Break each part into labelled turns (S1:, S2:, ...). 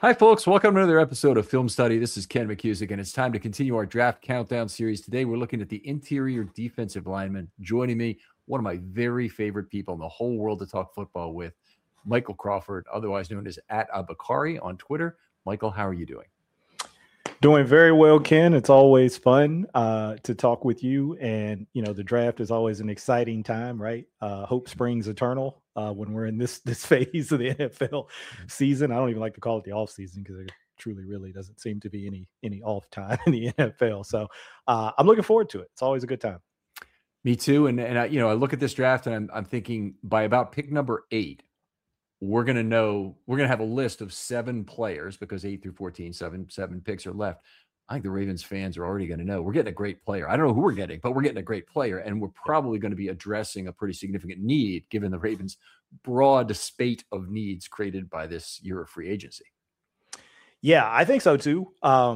S1: Hi, folks. Welcome to another episode of Film Study. This is Ken McCusick, and it's time to continue our draft countdown series. Today, we're looking at the interior defensive lineman. Joining me, one of my very favorite people in the whole world to talk football with, Michael Crawford, otherwise known as @Abakari on Twitter. Michael, how are you doing?
S2: Doing very well, Ken. It's always fun to talk with you. And, the draft is always an exciting time, right? Hope springs eternal when we're in this phase of the NFL season. I don't even like to call it the off season because there truly really doesn't seem to be any off time in the NFL. So I'm looking forward to it. It's always a good time.
S1: Me too. And I look at this draft and I'm thinking by about pick number 8, we're going to have a list of 7 players because 8 through 14, seven picks are left. I think the Ravens fans are already going to know we're getting a great player. I don't know who we're getting, but we're getting a great player. And we're probably going to be addressing a pretty significant need given the Ravens' broad spate of needs created by this year of free agency.
S2: Yeah, I think so too.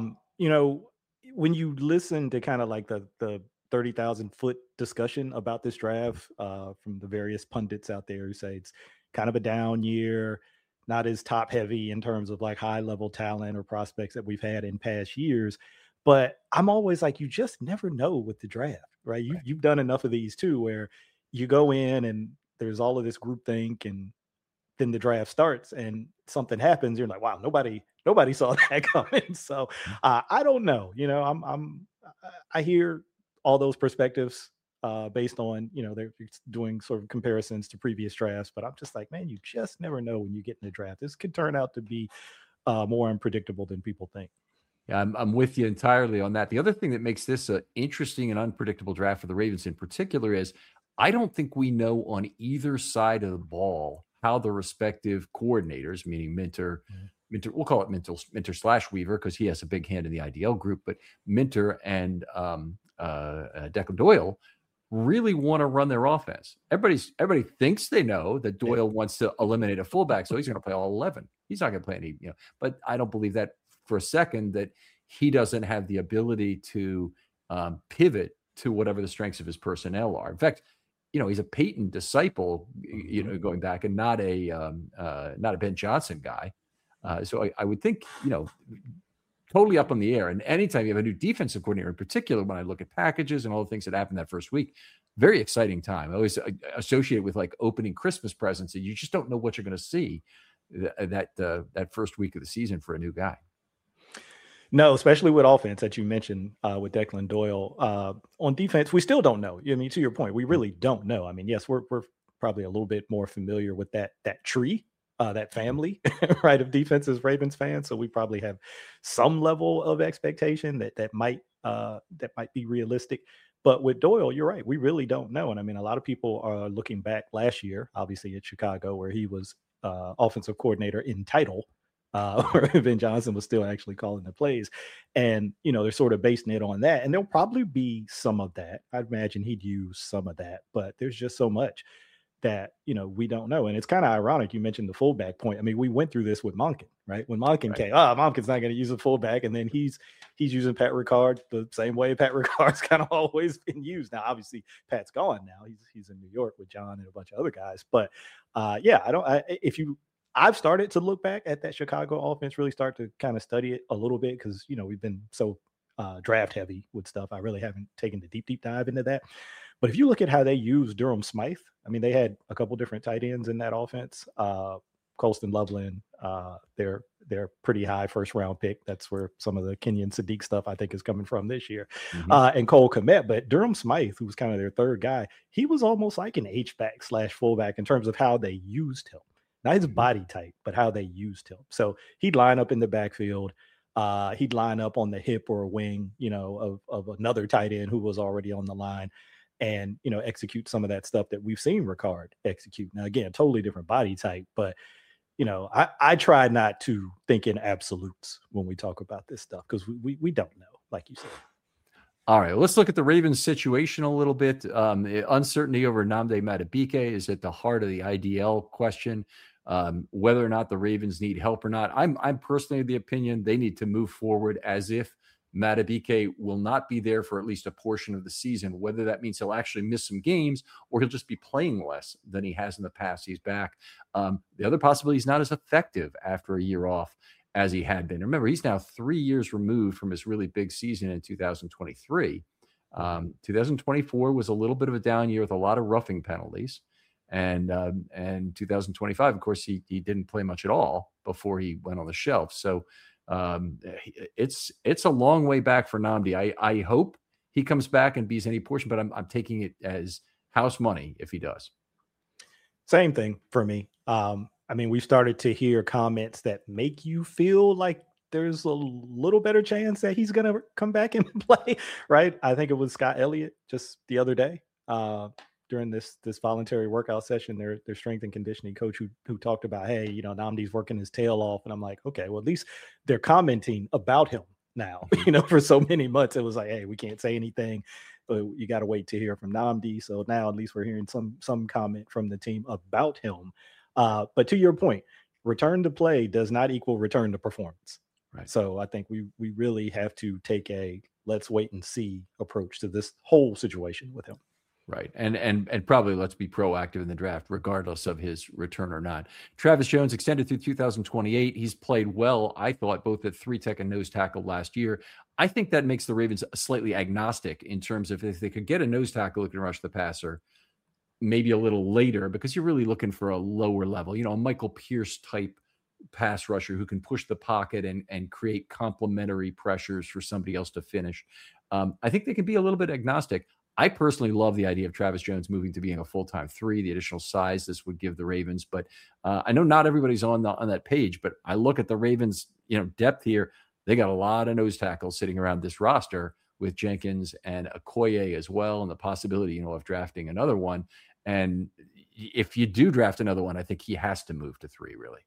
S2: When you listen to kind of like the 30,000 foot discussion about this draft from the various pundits out there who say it's kind of a down year, not as top heavy in terms of like high level talent or prospects that we've had in past years. But I'm always like, you just never know with the draft, right? You've done enough of these too, where you go in and there's all of this groupthink and then the draft starts and something happens. You're like, wow, nobody saw that coming. So I don't know, I hear all those perspectives based on, they're doing sort of comparisons to previous drafts, but I'm just like, man, you just never know when you get in the draft. This could turn out to be more unpredictable than people think.
S1: Yeah, I'm with you entirely on that. The other thing that makes this an interesting and unpredictable draft for the Ravens in particular is I don't think we know on either side of the ball how the respective coordinators, meaning Minter, we'll call it Minter/Weaver because he has a big hand in the IDL group, but Minter and Declan Doyle really want to run their offense. Everybody thinks they know that Doyle wants to eliminate a fullback, so he's going to play all 11. He's not going to play any, but I don't believe that for a second that he doesn't have the ability to pivot to whatever the strengths of his personnel are. In fact, he's a Peyton disciple, going back and not a Ben Johnson guy. So I would think, totally up on the air. And anytime you have a new defensive coordinator, in particular, when I look at packages and all the things that happened that first week, very exciting time. I always associate it with like opening Christmas presents, and you just don't know what you're going to see that first week of the season for a new guy.
S2: No, especially with offense that you mentioned with Declan Doyle. On defense, we still don't know. I mean, to your point, we really don't know. I mean, yes, we're probably a little bit more familiar with that tree, that family, right, of defenses Ravens fans. So we probably have some level of expectation that might be realistic. But with Doyle, you're right. We really don't know. And I mean, a lot of people are looking back last year, obviously at Chicago, where he was offensive coordinator in title. Where Ben Johnson was still actually calling the plays. And, they're sort of basing it on that. And there'll probably be some of that. I'd imagine he'd use some of that, but there's just so much that, we don't know. And it's kind of ironic. You mentioned the fullback point. I mean, we went through this with Monken, right? When Monken came, Monken's not going to use a fullback. And then he's using Pat Ricard the same way Pat Ricard's kind of always been used. Now, obviously Pat's gone now. He's in New York with John and a bunch of other guys. But I've started to look back at that Chicago offense, really start to kind of study it a little bit because, we've been so draft heavy with stuff. I really haven't taken the deep dive into that. But if you look at how they use Durham Smythe, I mean, they had a couple different tight ends in that offense. Colston Loveland, they're pretty high first round pick. That's where some of the Kenyon Sadiq stuff I think is coming from this year. And Cole Kmet. But Durham Smythe, who was kind of their third guy, he was almost like an H-back/fullback in terms of how they used him. Not his body type, but how they used him. So he'd line up in the backfield. He'd line up on the hip or a wing, of another tight end who was already on the line and, execute some of that stuff that we've seen Ricard execute. Now, again, totally different body type, but, I try not to think in absolutes when we talk about this stuff because we don't know, like you said.
S1: All right, let's look at the Ravens situation a little bit. Uncertainty over Nnamdi Madubuike is at the heart of the IDL question. Whether or not the Ravens need help or not, I'm personally of the opinion they need to move forward as if Madubuike will not be there for at least a portion of the season, whether that means he'll actually miss some games or he'll just be playing less than he has in the past. He's back. The other possibility, he's not as effective after a year off. as he had been. Remember, he's now 3 years removed from his really big season in 2023. 2024 was a little bit of a down year with a lot of roughing penalties. And 2025, of course, he didn't play much at all before he went on the shelf. So it's a long way back for Nnamdi. I hope he comes back and beats any portion, but I'm taking it as house money if he does.
S2: Same thing for me. I mean, we started to hear comments that make you feel like there's a little better chance that he's going to come back and play, right? I think it was Scott Elliott just the other day during this voluntary workout session, their strength and conditioning coach who talked about, hey, you know, Nnamdi's working his tail off. And I'm like, okay, well, at least they're commenting about him now. You know, for so many months, it was like, hey, we can't say anything. But you got to wait to hear from Nnamdi. So now at least we're hearing some comment from the team about him. But to your point, return to play does not equal return to performance.
S1: Right.
S2: So I think we really have to take a let's wait and see approach to this whole situation with him.
S1: Right. And probably let's be proactive in the draft, regardless of his return or not. Travis Jones extended through 2028. He's played well, I thought, both at 3-tech and nose tackle last year. I think that makes the Ravens slightly agnostic in terms of if they could get a nose tackle who can rush the passer, maybe a little later, because you're really looking for a lower level, you know, a Michael Pierce type pass rusher who can push the pocket and create complementary pressures for somebody else to finish. I think they can be a little bit agnostic. I personally love the idea of Travis Jones moving to being a full-time 3, the additional size this would give the Ravens. But I know not everybody's on that page, but I look at the Ravens, you know, depth here. They got a lot of nose tackles sitting around this roster with Jenkins and Okoye as well, and the possibility, you know, of drafting another one. And if you do draft another one, I think he has to move to 3, really.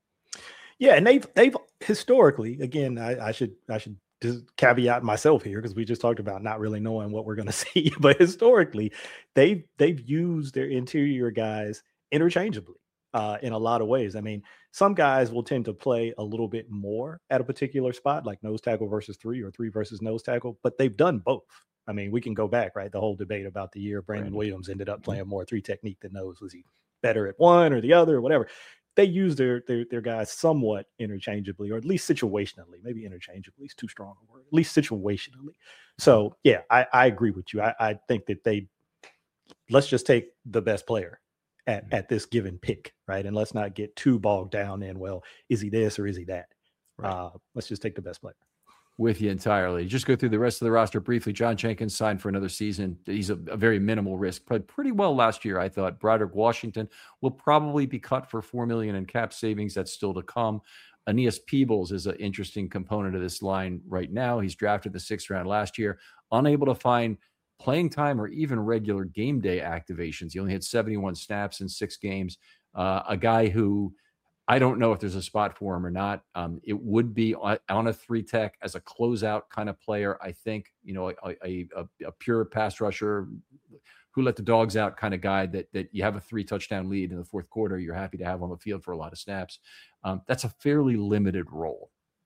S2: Yeah, and they've historically, again, I should just caveat myself here because we just talked about not really knowing what we're going to see, but historically, they've used their interior guys interchangeably in a lot of ways. I mean, some guys will tend to play a little bit more at a particular spot, like nose tackle versus 3 or 3 versus nose tackle, but they've done both. I mean, we can go back, right? The whole debate about the year Brandon Williams ended up playing more 3 technique than nose. Was he better at one or the other or whatever? They use their guys somewhat interchangeably, or at least situationally. Maybe interchangeably is too strong a word. At least situationally. So yeah, I agree with you. I think that let's just take the best player at this given pick, right? And let's not get too bogged down in, well, is he this or is he that? Right. Let's just take the best player.
S1: With you entirely. Just go through the rest of the roster briefly. John Jenkins signed for another season. He's a very minimal risk. Played pretty well last year, I thought. Broderick Washington will probably be cut for $4 million in cap savings. That's still to come. Aeneas Peebles is an interesting component of this line right now. He's drafted the 6th round last year, unable to find playing time or even regular game day activations. He only had 71 snaps in 6 games. A guy who I don't know if there's a spot for him or not. It would be on a 3-tech as a closeout kind of player. I think, you know, a pure pass rusher who let the dogs out kind of guy that you have a 3 touchdown lead in the 4th quarter. You're happy to have on the field for a lot of snaps. That's a fairly limited role.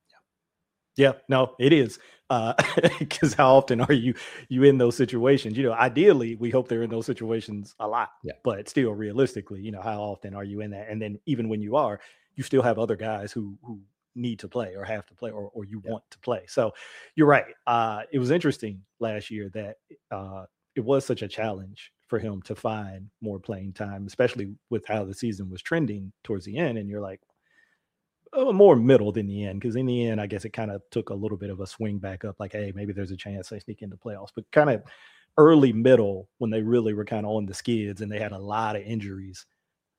S2: Yeah, no, it is. Because how often are you in those situations? You know, ideally, we hope they're in those situations a lot. Yeah. But still, realistically, you know, how often are you in that? And then even when you are, you still have other guys who need to play or have to play or you want to play. So you're right. It was interesting last year that it was such a challenge for him to find more playing time, especially with how the season was trending towards the end. And you're like, more middle than the end, because in the end, I guess it kind of took a little bit of a swing back up, like, hey, maybe there's a chance they sneak into playoffs. But kind of early middle, when they really were kind of on the skids and they had a lot of injuries,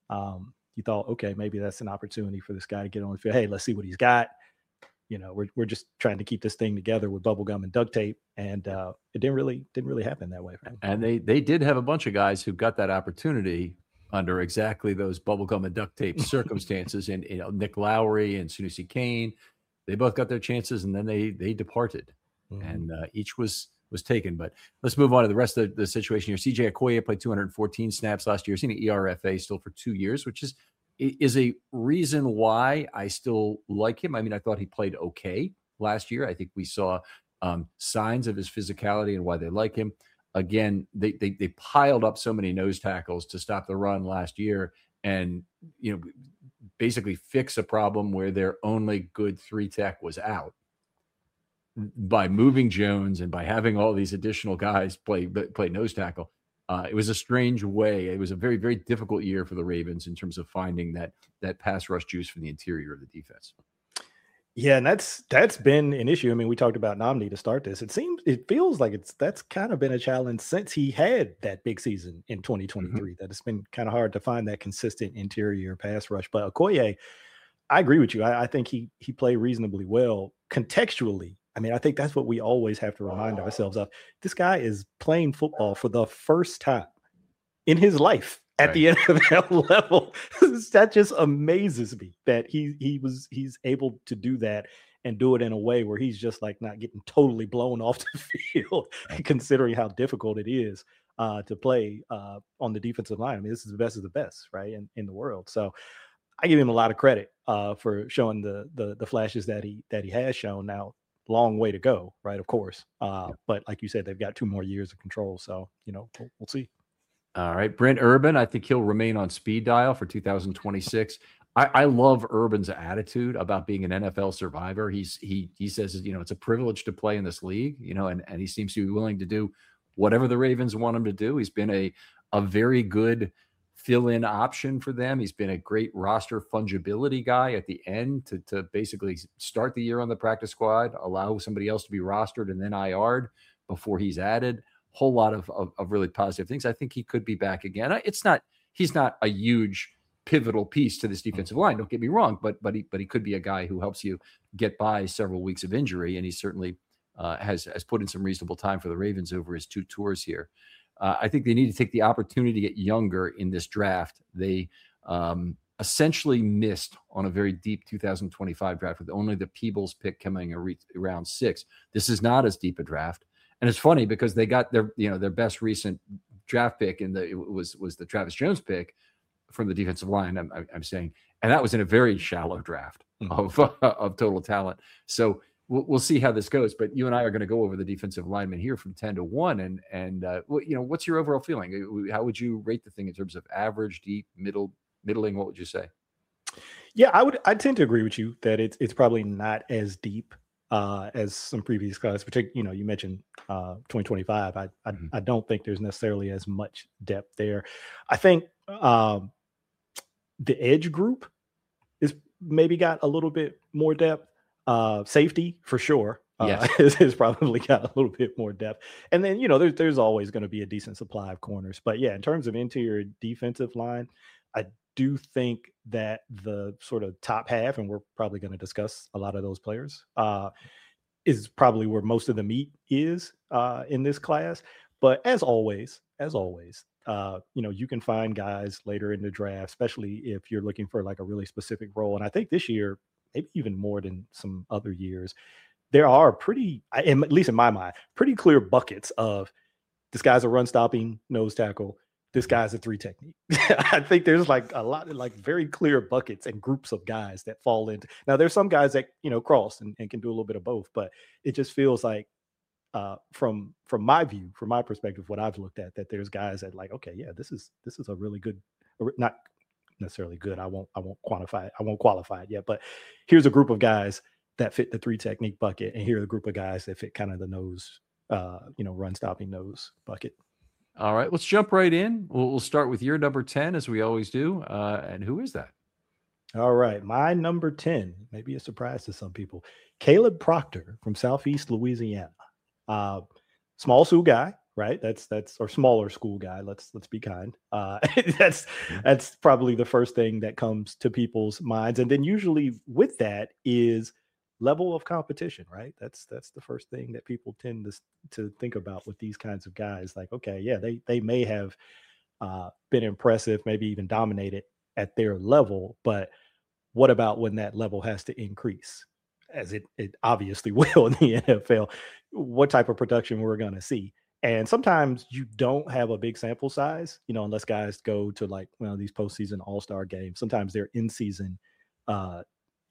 S2: you thought, okay, maybe that's an opportunity for this guy to get on the field. Hey, let's see what he's got. You know, we're just trying to keep this thing together with bubble gum and duct tape, and it didn't really happen that way for him.
S1: And they did have a bunch of guys who got that opportunity under exactly those bubblegum and duct tape circumstances. And, you know, Nick Lowry and Sunusi Kane, they both got their chances and then they departed. Mm-hmm. And each was taken. But let's move on to the rest of the situation here. CJ Okoye played 214 snaps last year. He's seen an ERFA still for 2 years, which is a reason why I still like him. I mean, I thought he played okay last year. I think we saw signs of his physicality and why they like him. Again, they piled up so many nose tackles to stop the run last year. And, you know, basically fix a problem where their only good 3 tech was out by moving Jones and by having all these additional guys play nose tackle. It was a strange way. It was a very, very difficult year for the Ravens in terms of finding that pass rush juice from the interior of the defense.
S2: Yeah, and that's been an issue. I mean, we talked about Nnamdi to start this. It feels like that's kind of been a challenge since he had that big season in 2023. That it's been kind of hard to find that consistent interior pass rush. But Okoye, I agree with you. I think he played reasonably well contextually. I mean, I think that's what we always have to remind ourselves of. This guy is playing football for the first time in his life at the NFL level. That just amazes me that he's able to do that and do it in a way where he's just like not getting totally blown off the field, considering how difficult it is to play on the defensive line. I mean, this is the best of the best, right, in the world. So I give him a lot of credit for showing the flashes that he has shown. Now, long way to go, right? Of course. But like you said, they've got 2 more years of control. So, we'll see.
S1: All right. Brent Urban, I think he'll remain on speed dial for 2026. I love Urban's attitude about being an NFL survivor. He says, it's a privilege to play in this league, and he seems to be willing to do whatever the Ravens want him to do. He's been a very good fill-in option for them. He's been a great roster fungibility guy at the end to basically start the year on the practice squad, allow somebody else to be rostered and then IR'd before he's added. Whole lot of really positive things. I think he could be back again. He's not a huge pivotal piece to this defensive line. Don't get me wrong, but he could be a guy who helps you get by several weeks of injury, and he certainly has put in some reasonable time for the Ravens over his 2 tours here. I think they need to take the opportunity to get younger in this draft. They essentially missed on a very deep 2025 draft with only the Peebles pick coming around 6. This is not as deep a draft. And it's funny because they got their best recent draft pick was the Travis Jones pick from the defensive line. I'm saying, and that was in a very shallow draft of total talent. So we'll see how this goes. But you and I are going to go over the defensive linemen here from 10 to 1. And what's your overall feeling? How would you rate the thing in terms of average, deep, middling? What would you say?
S2: Yeah, I tend to agree with you that it's probably not as deep as some previous class, particularly, you mentioned 2025. I don't think there's necessarily as much depth there. I think the edge group is maybe got a little bit more depth. Safety for sure. Has probably got a little bit more depth. And then, there's always going to be a decent supply of corners. But yeah, in terms of interior defensive line, I do think that the sort of top half, and we're probably going to discuss a lot of those players, is probably where most of the meat is in this class. But as always, you can find guys later in the draft, especially if you're looking for like a really specific role. And I think this year, maybe even more than some other years, there are at least in my mind, pretty clear buckets of this guy's a run stopping nose tackle. This guy's a 3 technique. I think there's like a lot of like very clear buckets and groups of guys that fall into. Now there's some guys that, cross and can do a little bit of both, but it just feels like from my view, from my perspective, what I've looked at, that there's guys that like, okay, yeah, this is a really good, not necessarily good. I won't quantify it. I won't qualify it yet, but here's a group of guys that fit the 3 technique bucket. And here are a group of guys that fit kind of the nose, run stopping nose bucket.
S1: All right, let's jump right in. We'll start with your number 10 as we always do. And who is that?
S2: All right, my number 10, maybe a surprise to some people, Caleb Proctor from Southeast Louisiana. Small school guy, right? That's or smaller school guy. Let's be kind. That's probably the first thing that comes to people's minds. And then usually with that is level of competition, right? That's the first thing that people tend to think about with these kinds of guys. Like, okay, yeah, they may have been impressive, maybe even dominated at their level, but what about when that level has to increase, as it obviously will in the NFL? What type of production we're going to see? And sometimes you don't have a big sample size, unless guys go to like these postseason all-star games. Sometimes they're in season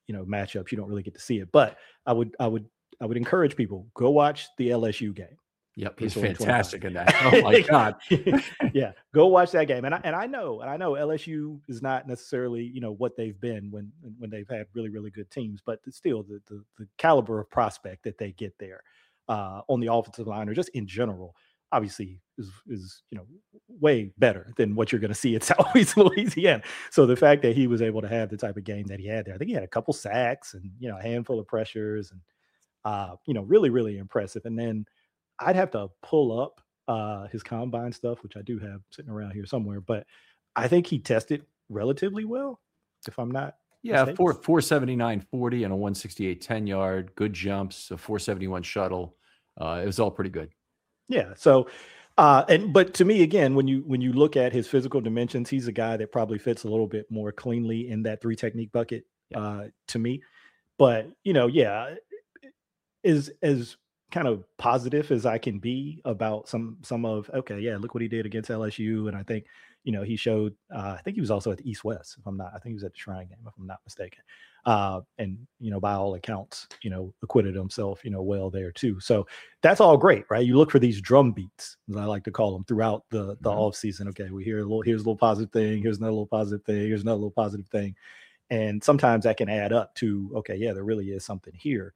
S2: matchups. You don't really get to see it, but I would encourage people, go watch the LSU game.
S1: Yep,
S2: but
S1: he's
S2: it's only 25.
S1: fantastic in that. Oh my God.
S2: Yeah, go watch that game. And I know LSU is not necessarily, what they've been when they've had really, really good teams, but still the caliber of prospect that they get there on the offensive line or just in general, obviously is way better than what you're going to see at Southeast Louisiana. So the fact that he was able to have the type of game that he had there, I think he had a couple sacks and a handful of pressures and really, really impressive. And then I'd have to pull up his combine stuff, which I do have sitting around here somewhere, but I think he tested relatively well, if I'm not mistaken.
S1: 479 40 and a 168 10-yard, good jumps, a 471 shuttle. It was all pretty good.
S2: Yeah. So but to me, again, when you look at his physical dimensions, he's a guy that probably fits a little bit more cleanly in that 3 technique bucket to me. But is as kind of positive as I can be about some of look what he did against LSU. And I think, he showed I think he was also at the East West, I think he was at the Shrine game, if I'm not mistaken. And by all accounts, acquitted himself, well there too. So that's all great, right? You look for these drum beats, as I like to call them, throughout the off season. Okay, we hear here's a little positive thing, here's another little positive thing, here's another little positive thing. And sometimes that can add up to, there really is something here.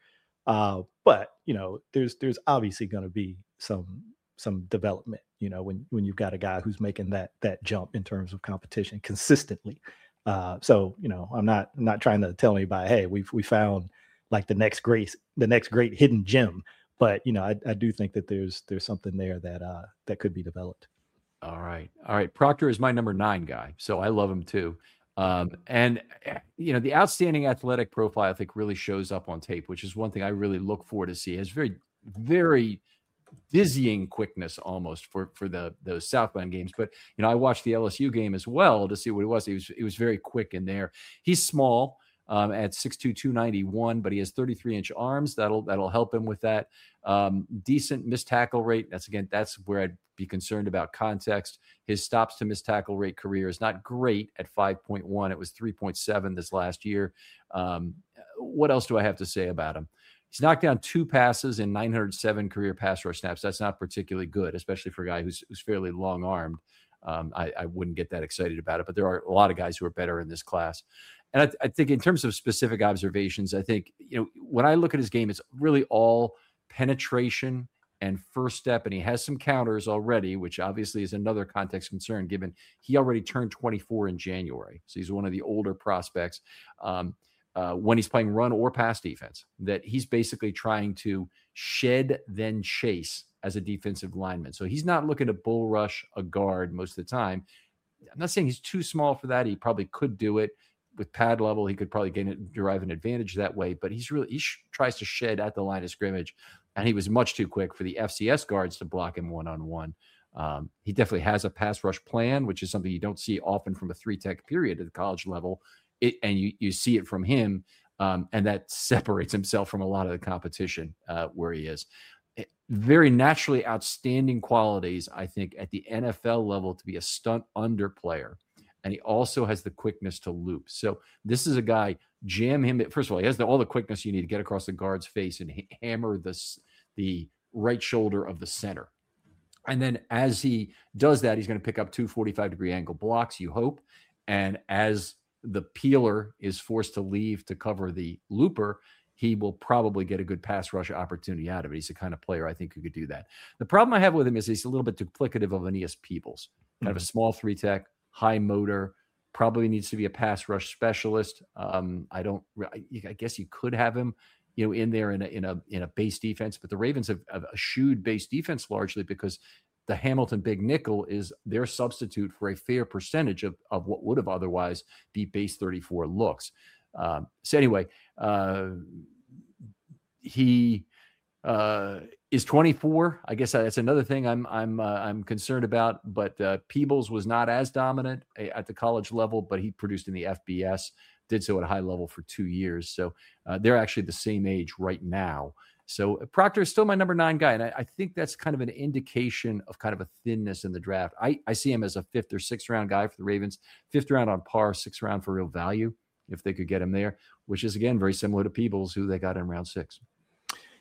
S2: But there's obviously going to be some development, when you've got a guy who's making that jump in terms of competition consistently. So I'm not trying to tell anybody, hey, we found like the next great hidden gem, but I do think that there's something there that could be developed.
S1: All right. Proctor is my number 9 guy, so I love him too. And the outstanding athletic profile, I think, really shows up on tape, which is one thing I really look forward to see. He has very, very dizzying quickness almost for those Southbound games. But, I watched the LSU game as well to see what it was. He was very quick in there. He's small at 6'2", 291, but he has 33-inch arms. That'll help him with that. Decent missed tackle rate. That's where I'd be concerned about context. His stops to missed tackle rate career is not great at 5.1. It was 3.7 this last year. What else do I have to say about him? He's knocked down 2 passes in 907 career pass rush snaps. That's not particularly good, especially for a guy who's fairly long-armed. I wouldn't get that excited about it, but there are a lot of guys who are better in this class. And I think in terms of specific observations, I think, when I look at his game, it's really all penetration and first step. And he has some counters already, which obviously is another context concern, given he already turned 24 in January. So he's one of the older prospects. When he's playing run or pass defense, that he's basically trying to shed, then chase as a defensive lineman. So he's not looking to bull rush a guard most of the time. I'm not saying he's too small for that. He probably could do it with pad level. He could probably derive an advantage that way, but he tries to shed at the line of scrimmage, and he was much too quick for the FCS guards to block him one-on-one. He definitely has a pass rush plan, which is something you don't see often from a 3-tech period at the college level. And you see it from him, and that separates himself from a lot of the competition where he is. Very naturally outstanding qualities, I think, at the NFL level to be a stunt under player. And he also has the quickness to loop. So this is a guy, jam him. First of all, he has all the quickness you need to get across the guard's face and hammer the right shoulder of the center. And then as he does that, he's going to pick up 2 45-degree angle blocks, you hope. And as the peeler is forced to leave to cover the looper, he will probably get a good pass rush opportunity out of it. He's the kind of player I think who could do that. The problem I have with him is he's a little bit duplicative of Aeneas Peebles. Kind of a small 3-tech, high motor, probably needs to be a pass rush specialist. I guess you could have him, in there in a base defense, but the Ravens have eschewed base defense largely because the Hamilton big nickel is their substitute for a fair percentage of what would have otherwise be base 34 looks. So anyway, he is 24. I guess that's another thing I'm concerned about. But Peebles was not as dominant at the college level, but he produced in the FBS, did so at a high level for 2 years. So they're actually the same age right now. So Proctor is still my number 9 guy. And I think that's kind of an indication of kind of a thinness in the draft. I see him as a 5th or 6th round guy for the Ravens, 5th round on par, 6th round for real value, if they could get him there, which is, again, very similar to Peebles, who they got in round 6.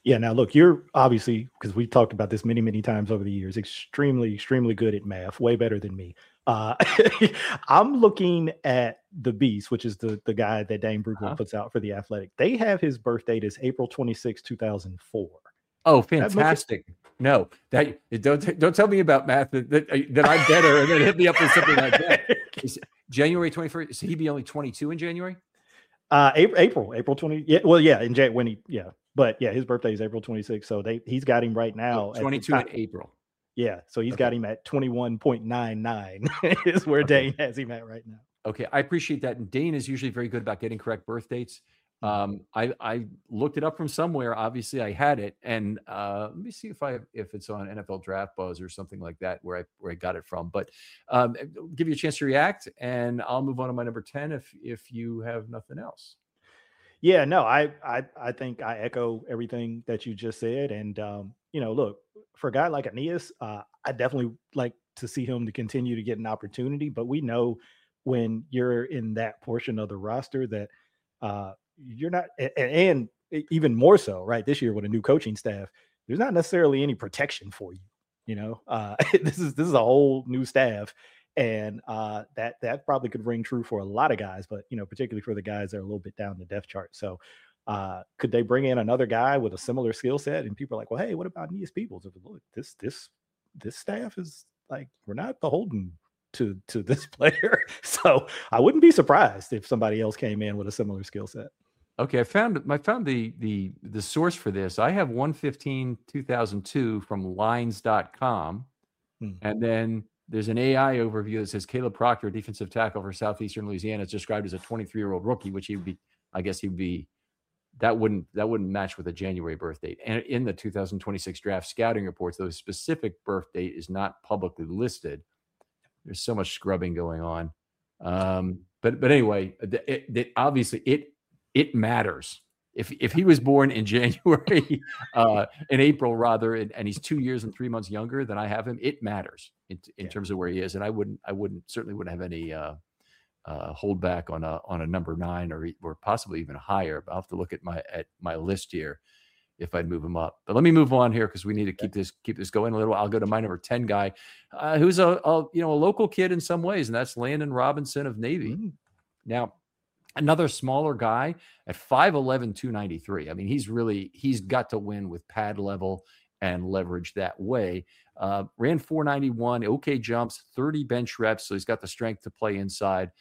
S2: Yeah. Now, look, you're obviously, because we've talked about this many, many times over the years, extremely, extremely good at math, way better than me. Uh, I'm looking at the Beast, which is the guy that Dane Brugler
S1: Huh?
S2: puts out for the Athletic. They have his birth date as April 26, 2004.
S1: Oh,
S2: That make it?
S1: fantastic! No, don't tell me about math that I'm better, and then hit me up with something like that. Is January 21st? So he'd be only 22 in January.
S2: April 20. Yeah, well, yeah, in Jan when he, yeah, but yeah, his birthday is April 26th. So he's got him right
S1: Oh,
S2: now at the
S1: 22
S2: top.
S1: in April.
S2: Yeah, so he's got
S1: Okay.
S2: him at 21.99 is where
S1: Okay.
S2: Dane has him at right now.
S1: Okay, I appreciate that. And Dane is usually very good about getting correct birth dates. I looked it up from somewhere. Obviously, I had it, and let me see if it's on NFL Draft Buzz or something like that where I got it from. But give you a chance to react, and I'll move on to my number 10 if you have nothing else.
S2: Yeah, no, I think I echo everything that you just said, and look, for a guy like Aeneas, I definitely like to see him to continue to get an opportunity. But we know when you're in that portion of the roster that you're not, and even more so, right? This year with a new coaching staff, there's not necessarily any protection for you. This is a whole new staff, and that probably could ring true for a lot of guys, but particularly for the guys that are a little bit down the depth chart. So could they bring in another guy with a similar skill set? And people are like, well, hey, what about Aeneas Peoples? Look, this staff is like, we're not beholden to this player. So I wouldn't be surprised if somebody else came in with a similar skill set.
S1: Okay, I found the source for this. I have 115-2002 from lines.com. And then there's an AI overview that says Caleb Proctor, defensive tackle for Southeastern Louisiana, is described as a 23-year-old rookie, which that wouldn't match with a January birth date. And in the 2026 draft scouting reports, the specific birth date is not publicly listed. There's so much scrubbing going on. But anyway, obviously it matters. If he was born in January, in April rather, and he's 2 years and 3 months younger than I have him, it matters in terms of where he is. And I certainly wouldn't have any hold back on a number 9 or possibly even higher. But I'll have to look at my list here if I'd move him up. But let me move on here because we need to keep this going a little. I'll go to my number 10 guy, who's a local kid in some ways, and that's Landon Robinson of Navy. Mm-hmm. Now, another smaller guy at 5'11", 293. I mean, he's got to win with pad level and leverage that way. Ran 491, okay jumps, 30 bench reps, so he's got the strength to play inside.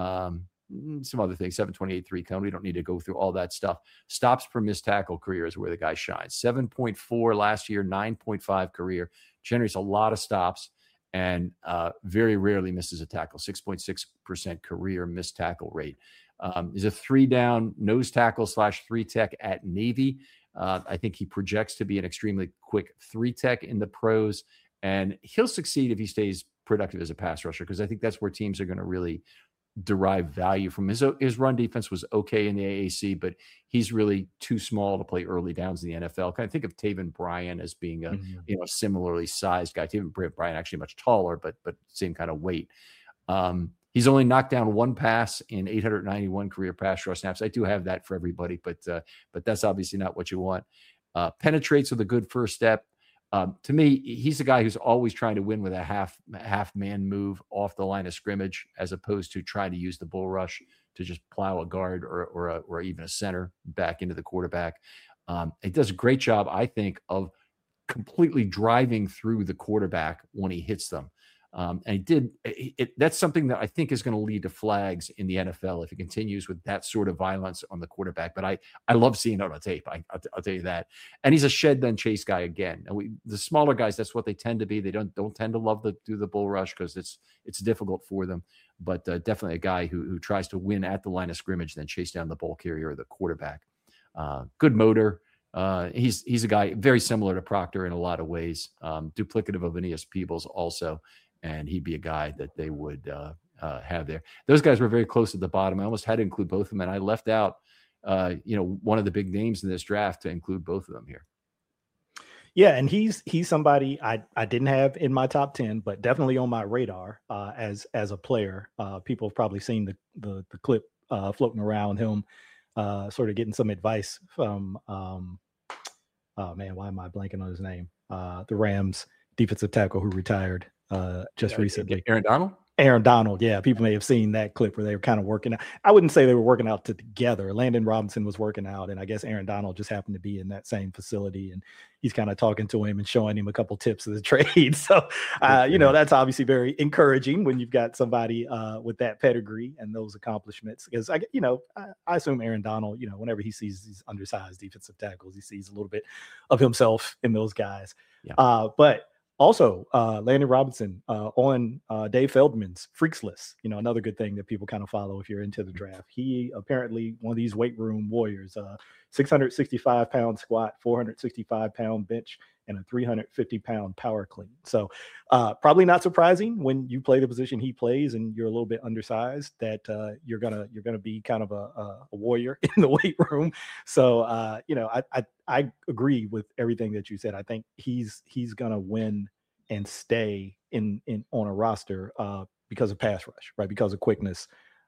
S1: Some other things, 728 3 cone. We don't need to go through all that stuff. Stops per missed tackle career is where the guy shines. 7.4 last year, 9.5 career. Generates a lot of stops and very rarely misses a tackle. 6.6% career missed tackle rate. He's a 3-down nose tackle / 3-tech at Navy. I think he projects to be an extremely quick 3-tech in the pros, and he'll succeed if he stays productive as a pass rusher, because I think that's where teams are going to really derive value from. His run defense was okay in the AAC, but he's really too small to play early downs in the NFL. Kind of think of Taven Bryan as being a similarly sized guy. Taven Bryan actually much taller, but same kind of weight. He's only knocked down one pass in 891 career pass rush snaps. I do have that for everybody, but that's obviously not what you want. Penetrates with a good first step. To me, he's a guy who's always trying to win with a half man move off the line of scrimmage, as opposed to trying to use the bull rush to just plow a guard or even a center back into the quarterback. He does a great job, I think, of completely driving through the quarterback when he hits them. And that's something that I think is going to lead to flags in the NFL if he continues with that sort of violence on the quarterback. But I love seeing it on tape. I'll tell you that. And he's a shed then chase guy again. And the smaller guys, that's what they tend to be. They don't tend to love to do the bull rush because it's difficult for them. But definitely a guy who tries to win at the line of scrimmage, then chase down the ball carrier or the quarterback. Good motor. He's a guy very similar to Proctor in a lot of ways. Duplicative of Aeneas Peoples also. And he'd be a guy that they would have there. Those guys were very close at the bottom. I almost had to include both of them, and I left out, one of the big names in this draft to include both of them here.
S2: Yeah, and he's somebody I didn't have in my top 10, but definitely on my radar as a player. People have probably seen the clip floating around him, sort of getting some advice from oh man, why am I blanking on his name? The Rams defensive tackle who retired just recently.
S1: Aaron Donald?
S2: Aaron Donald, yeah. People may have seen that clip where they were kind of working out. I wouldn't say they were working out together. Landon Robinson was working out, and I guess Aaron Donald just happened to be in that same facility, and he's kind of talking to him and showing him a couple tips of the trade. So, that's obviously very encouraging when you've got somebody with that pedigree and those accomplishments. Because I assume Aaron Donald, whenever he sees these undersized defensive tackles, he sees a little bit of himself in those guys. Yeah. But also, Landon Robinson on Dave Feldman's Freaks List, another good thing that people kind of follow if you're into the draft. He apparently one of these weight room warriors, 665-pound squat, 465-pound bench, and a 350-pound power clean. So probably not surprising when you play the position he plays and you're a little bit undersized that you're gonna be kind of a warrior in the weight room. So I agree with everything that you said. I think he's gonna win and stay in on a roster because of pass rush, right? Because of quickness.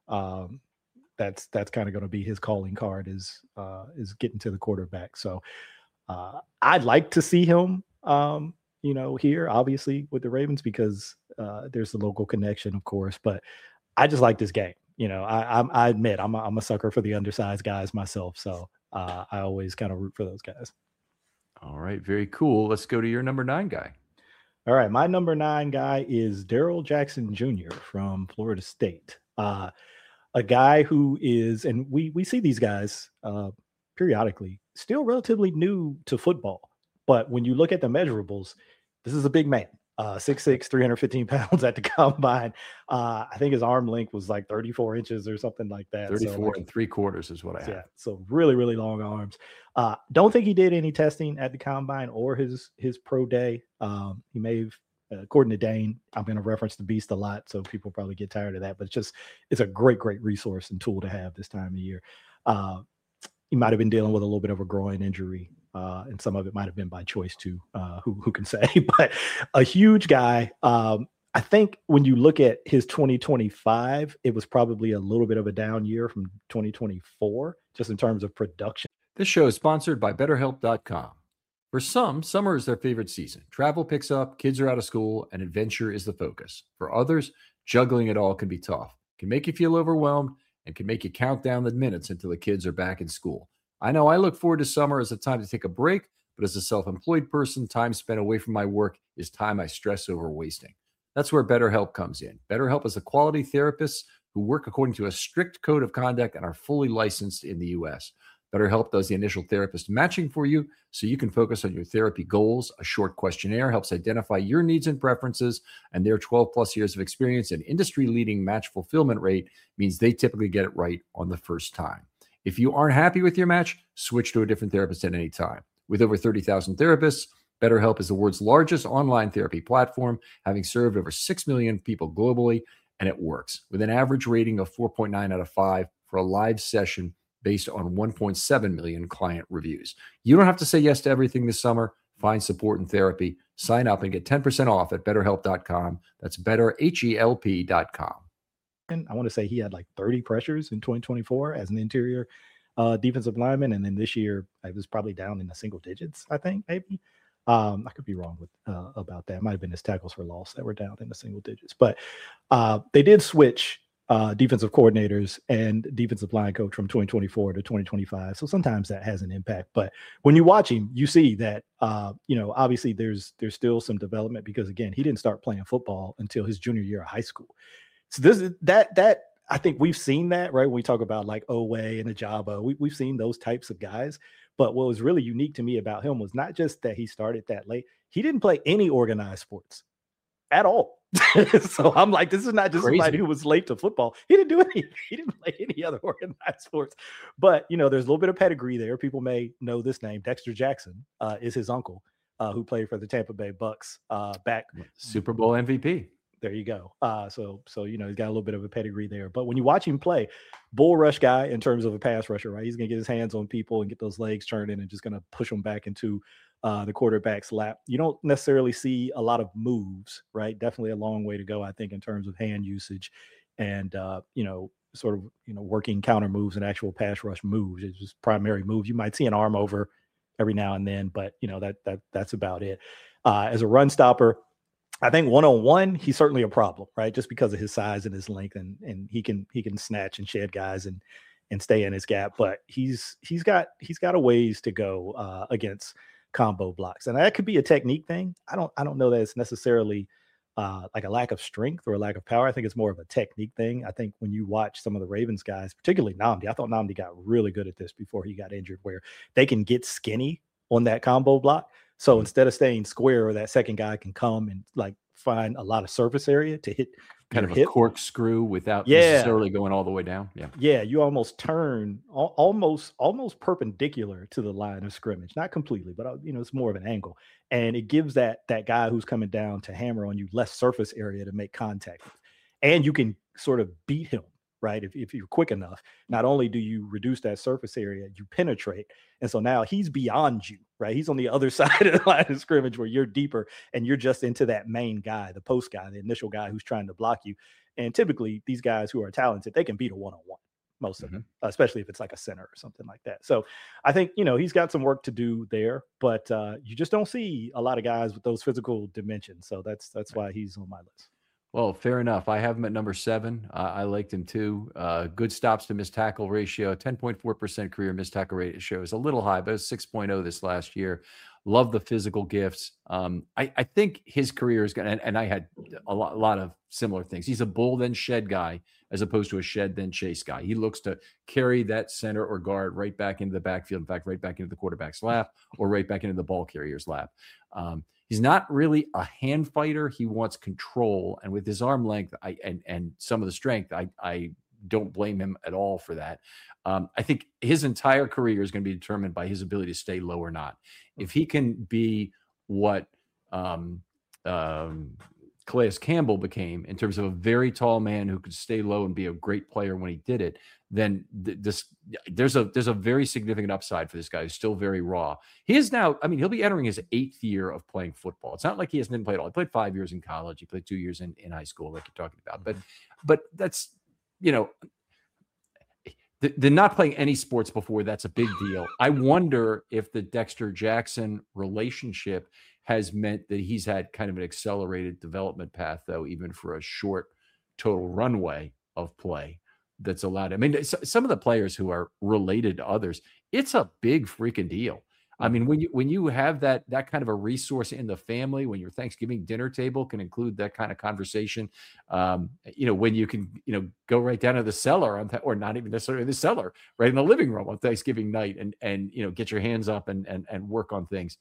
S2: That's kind of going to be his calling card is getting to the quarterback. So I'd like to see him, here obviously with the Ravens because there's the local connection, of course. But I just like this game. I admit I'm a sucker for the undersized guys myself. So I always kind of root for those guys.
S1: All right, very cool. Let's go to your number 9 guy.
S2: All right, my number 9 guy is Darrell Jackson Jr. from Florida State. A guy who is, and we see these guys periodically, still relatively new to football. But when you look at the measurables, this is a big man. 6'6", 315 pounds at the combine. I think his arm length was like 34 inches or something like that.
S1: 34 and 3/4 is what I have.
S2: Yeah, so really, really long arms. Don't think he did any testing at the combine or his pro day. He may have, according to Dane, I'm going to reference the beast a lot, so people probably get tired of that. But it's a great, great resource and tool to have this time of year. He might have been dealing with a little bit of a groin injury, and some of it might have been by choice too. Who can say? But a huge guy. I think when you look at his 2025, it was probably a little bit of a down year from 2024, just in terms of production.
S1: This show is sponsored by BetterHelp.com. For some, summer is their favorite season. Travel picks up, kids are out of school, and adventure is the focus. For others, juggling it all can be tough. It can make you feel overwhelmed and can make you count down the minutes until the kids are back in school. I know I look forward to summer as a time to take a break, but as a self-employed person, time spent away from my work is time I stress over wasting. That's where BetterHelp comes in. BetterHelp is a quality therapists who work according to a strict code of conduct and are fully licensed in the U.S. BetterHelp does the initial therapist matching for you so you can focus on your therapy goals. A short questionnaire helps identify your needs and preferences, and their 12-plus years of experience and industry-leading match fulfillment rate means they typically get it right on the first time. If you aren't happy with your match, switch to a different therapist at any time. With over 30,000 therapists, BetterHelp is the world's largest online therapy platform, having served over 6 million people globally, and it works. With an average rating of 4.9 out of 5 for a live session based on 1.7 million client reviews. You don't have to say yes to everything this summer. Find support and therapy. Sign up and get 10% off at BetterHelp.com. That's BetterHelp.com.
S2: And I want to say he had like 30 pressures in 2024 as an interior defensive lineman. And then this year, it was probably down in the single digits, I think, maybe. I could be wrong with about that. It might have been his tackles for loss that were down in the single digits. But they did switch defensive coordinators and defensive line coach from 2024 to 2025. So sometimes that has an impact. But when you watch him, you see that, obviously there's still some development because, again, he didn't start playing football until his junior year of high school. So that I think we've seen that, right? When we talk about like Owe and Ajabo, we've seen those types of guys. But what was really unique to me about him was not just that he started that late. He didn't play any organized sports at all. So I'm like, this is not just somebody who was late to football. He didn't do any. He didn't play any other organized sports. But, there's a little bit of pedigree there. People may know this name. Dexter Jackson is his uncle who played for the Tampa Bay Bucks back.
S1: Super Bowl MVP.
S2: There you go. So he's got a little bit of a pedigree there. But when you watch him play, bull rush guy in terms of a pass rusher, right? He's going to get his hands on people and get those legs turning and just going to push them back into the quarterback's lap. You don't necessarily see a lot of moves, right? Definitely a long way to go, I think, in terms of hand usage and, working counter moves and actual pass rush moves. It's just primary moves. You might see an arm over every now and then, but that's about it. As a run stopper, I think one-on-one, he's certainly a problem, right? Just because of his size and his length, and he can snatch and shed guys and stay in his gap. But he's got a ways to go against combo blocks, and that could be a technique thing. I don't know that it's necessarily like a lack of strength or a lack of power. I think it's more of a technique thing. I think when you watch some of the Ravens guys, particularly Nnamdi, I thought Nnamdi got really good at this before he got injured, where they can get skinny on that combo block. So instead of staying square, or that second guy can come and like find a lot of surface area to hit
S1: kind of a
S2: hip.
S1: Corkscrew without necessarily going all the way down.
S2: Yeah. You almost turn almost perpendicular to the line of scrimmage, not completely, but it's more of an angle, and it gives that guy who's coming down to hammer on you less surface area to make contact with, and you can sort of beat him. Right. If you're quick enough, not only do you reduce that surface area, you penetrate. And so now he's beyond you, right? He's on the other side of the line of scrimmage where you're deeper and you're just into that main guy, the post guy, the initial guy who's trying to block you. And typically these guys who are talented, they can beat a one-on-one, most of them, especially if it's like a center or something like that. So I think, he's got some work to do there, but you just don't see a lot of guys with those physical dimensions. So that's why he's on my list.
S1: Well, fair enough. I have him at number 7. I liked him too. Good stops to missed tackle ratio, 10.4% career missed tackle ratio is a little high, but it's 6.0 this last year. Love the physical gifts. I think his career is going to, and I had a lot of similar things. He's a bull then shed guy as opposed to a shed then chase guy. He looks to carry that center or guard right back into the backfield. In fact, right back into the quarterback's lap or right back into the ball carrier's lap. He's not really a hand fighter. He wants control, and with his arm length, and some of the strength, I don't blame him at all for that. I think his entire career is going to be determined by his ability to stay low or not. If he can be what Calais Campbell became in terms of a very tall man who could stay low and be a great player when he did it, then there's a very significant upside for this guy who's still very raw. He is now, he'll be entering his 8th year of playing football. It's not like he hasn't played all. He played 5 years in college. He played 2 years in high school, like you're talking about. But that's, the not playing any sports before, that's a big deal. I wonder if the Dexter Jackson relationship has meant that he's had kind of an accelerated development path, though, even for a short total runway of play that's allowed. Some of the players who are related to others, it's a big freaking deal. When you have that kind of a resource in the family, when your Thanksgiving dinner table can include that kind of conversation, when you can, go right down to the cellar or not even necessarily the cellar, right in the living room on Thanksgiving night and get your hands up and work on things.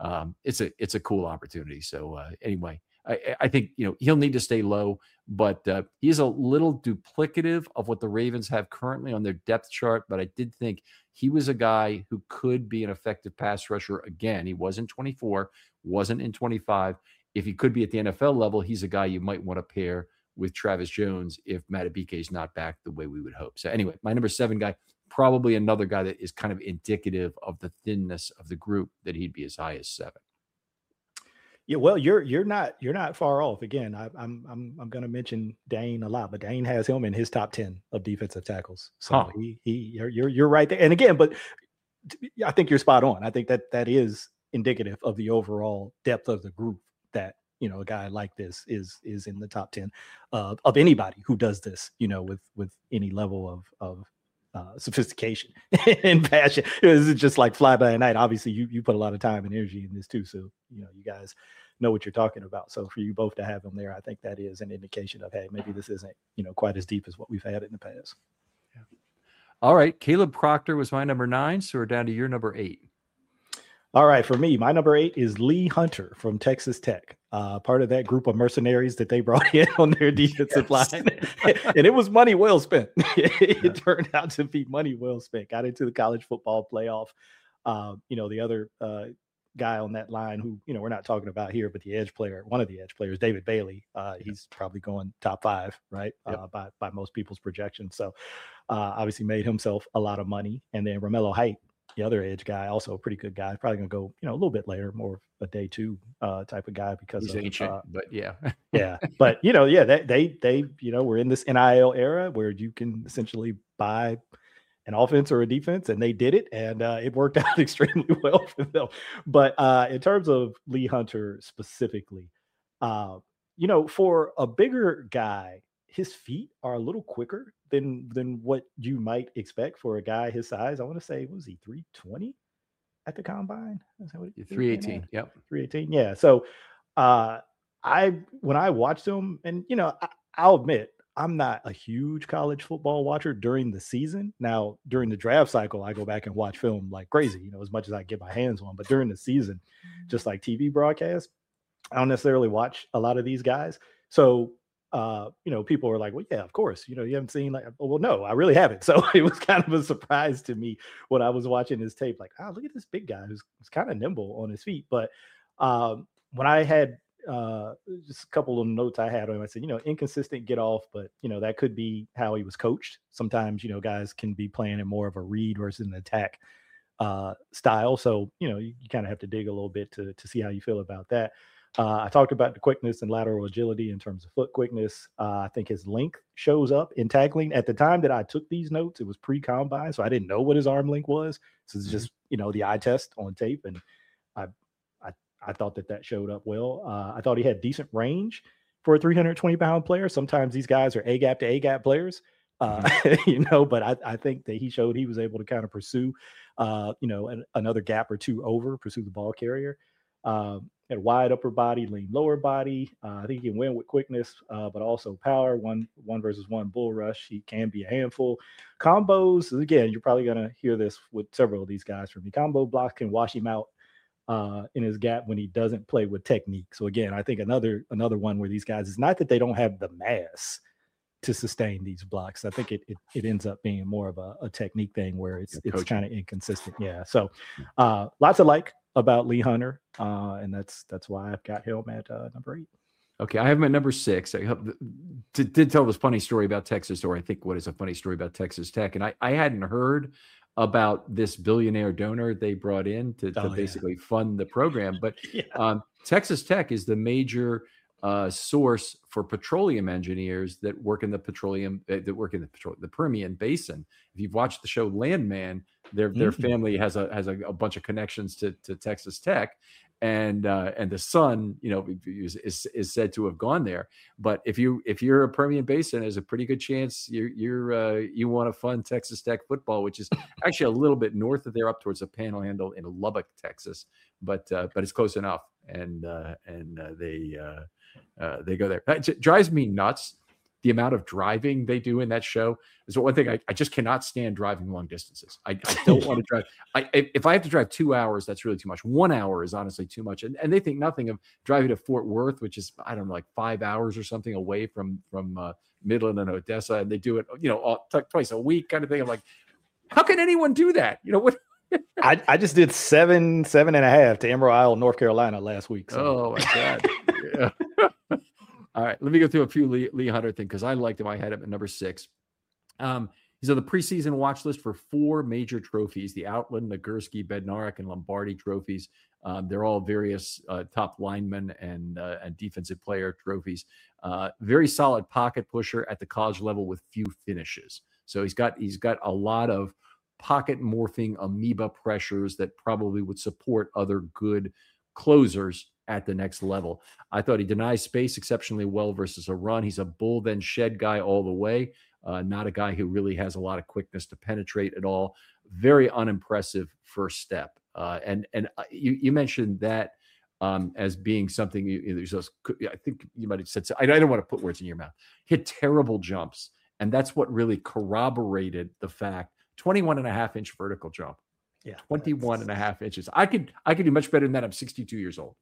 S1: It's a cool opportunity. So anyway, I think, he'll need to stay low, but he's a little duplicative of what the Ravens have currently on their depth chart. But I did think he was a guy who could be an effective pass rusher again. He wasn't 24, wasn't in 25. If he could be at the NFL level, he's a guy you might want to pair with Travis Jones if Madubuike is not back the way we would hope. So anyway, my number 7 guy, probably another guy that is kind of indicative of the thinness of the group, that he'd be as high as 7.
S2: Yeah, well, you're not far off. Again, I'm going to mention Dane a lot, but Dane has him in his top 10 of defensive tackles. So you're right there. And again, but I think you're spot on. I think that is indicative of the overall depth of the group, that a guy like this is in the top 10 of anybody who does this, with any level of sophistication and passion. This is just like fly by night. Obviously you put a lot of time and energy in this too. So, you guys know what you're talking about. So for you both to have them there, I think that is an indication of, hey, maybe this isn't, quite as deep as what we've had in the past.
S1: Yeah. All right. Caleb Proctor was my number 9. So we're down to your number 8.
S2: All right. For me, my number 8 is Lee Hunter from Texas Tech. Part of that group of mercenaries that they brought in on their defensive line. And it was money well spent. It turned out to be money well spent. Got into the college football playoff. The other guy on that line who, we're not talking about here, but one of the edge players, David Bailey, he's probably going top 5, right? Yep. By most people's projections. So obviously made himself a lot of money. And then Romello Height, the other edge guy, also a pretty good guy, probably going to go, a little bit later, more of a day 2 type of guy because
S1: he's ancient, but yeah.
S2: Yeah. But, they we're in this NIL era where you can essentially buy an offense or a defense, and they did it, and it worked out extremely well for them. But in terms of Lee Hunter specifically, uh, for a bigger guy, his feet are a little quicker than what you might expect for a guy his size. I want to say, what was he, 320 at the combine? Is that what he was getting
S1: 318.
S2: at?
S1: Yep.
S2: 318. Yeah. So uh when I watched him, and I'll admit I'm not a huge college football watcher during the season. Now, during the draft cycle, I go back and watch film like crazy, as much as I get my hands on. But during the season, just like TV broadcasts, I don't necessarily watch a lot of these guys. So, people are like, well, yeah, of course, you haven't seen like, oh, well, no, I really haven't. So it was kind of a surprise to me when I was watching his tape, like, oh, look at this big guy who's kind of nimble on his feet. But when I had just a couple of notes I had on him, I said, inconsistent get off, but that could be how he was coached. Sometimes, guys can be playing in more of a read versus an attack style. So, you kind of have to dig a little bit to see how you feel about that. I talked about the quickness and lateral agility in terms of foot quickness. I think his length shows up in tackling. At the time that I took these notes, it was pre-combine, so I didn't know what his arm length was. So it's just, the eye test on tape, and I thought that showed up well. I thought he had decent range for a 320-pound player. Sometimes these guys are A-gap to A-gap players, but I think that he showed he was able to kind of pursue, another gap or two over, pursue the ball carrier. Had wide upper body, lean lower body. I think he can win with quickness, but also power. One versus one bull rush. He can be a handful. Combos, again, you're probably going to hear this with several of these guys from me. Combo blocks can wash him out in his gap when he doesn't play with technique. So again, I think another one where these guys, is not that they don't have the mass to sustain these blocks. I think it ends up being more of a technique thing where it's kind of inconsistent. Yeah. So lots of about Lee Hunter, and that's why I've got him at number 8.
S1: Okay, I have him at number 6. I did tell this funny story about Texas, or I think what is a funny story about Texas Tech, and I hadn't heard about this billionaire donor they brought in to basically fund the program. But Texas Tech is the major source for petroleum engineers that work in the Permian Basin. If you've watched the show Landman, their family has a bunch of connections to Texas Tech, and the son, is said to have gone there. But if you're a Permian Basin, there's a pretty good chance you want to fund Texas Tech football, which is actually a little bit north of there, up towards the Panhandle in Lubbock, Texas. But it's close enough, and they go there. It drives me nuts, the amount of driving they do in that show. Is one thing I just cannot stand, driving long distances. I don't want to drive. If I have to drive 2 hours, that's really too much. 1 hour is honestly too much. And they think nothing of driving to Fort Worth, which is, I don't know, like 5 hours or something away from Midland and Odessa. And they do it, twice a week kind of thing. I'm like, how can anyone do that? What?
S2: I just did 7.5 to Emerald Isle, North Carolina last week.
S1: Oh
S2: So.
S1: my God. Yeah. All right, let me go through a few Lee Hunter things because I liked him. I had him at number 6. He's on the preseason watch list for 4 major trophies: the Outland, Nagurski, Bednarik, and Lombardi trophies. They're all various top lineman and defensive player trophies. Very solid pocket pusher at the college level with few finishes. So he's got a lot of pocket morphing amoeba pressures that probably would support other good closers at the next level. I thought he denies space exceptionally well versus a run. He's a bull then shed guy all the way. Not a guy who really has a lot of quickness to penetrate at all. Very unimpressive first step. And you mentioned that as being something. I think you might have said. I don't want to put words in your mouth. Hit terrible jumps, and that's what really corroborated the fact. 21.5-inch vertical jump.
S2: Yeah,
S1: 21.5 inches. I could do much better than that. I'm 62 years old.